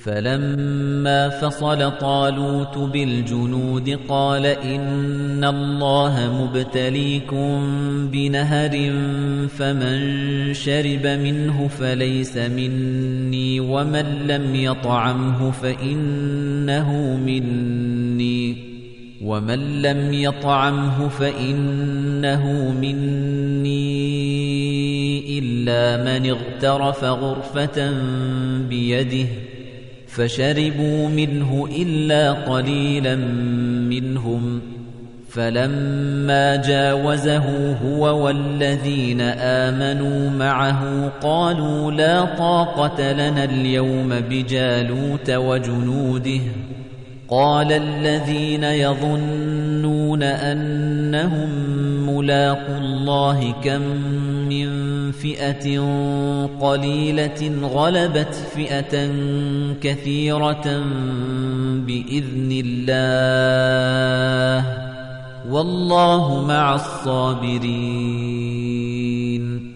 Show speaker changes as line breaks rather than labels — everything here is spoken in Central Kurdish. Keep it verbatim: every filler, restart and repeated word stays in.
فَلَمَّا فَصَلَ طَالُوتُ بِالْجُنُودِ قَالَ إِنَّ اللَّهَ مُبْتَلِيكُم بِنَهَرٍ فَمَن شَرِبَ مِنْهُ فَلَيْسَ مِنِّي وَمَن لَّمْ يَطْعَمْهُ فَإِنَّهُ مِنِّي وَمَن لَّمْ يَطْعَمْهُ فَإِنَّهُ مِنِّي إِلَّا مَنِ اغْتَرَفَ غُرْفَةً بِيَدِهِ فَشَرِبُوا مِنْهُ إِلَّا قَلِيلًا مِنْهُمْ فَلَمَّا جَاوَزَهُ هُوَ وَالَّذِينَ آمَنُوا مَعَهُ قَالُوا لَا طَاقَةَ لَنَا الْيَوْمَ بِجَالُوتَ وَجُنُودِهِ قَالَ الَّذِينَ يَظُنُّونَ أَنَّهُم مُّلَاقُو اللَّهِ كَم مِّن فِئَةٍ قَلِيلَةٍ غَلَبَتْ فِئَةً كَثِيرَةً بِإِذْنِ اللَّهِ وَاللَّهُ مَعَ الصَّابِرِينَ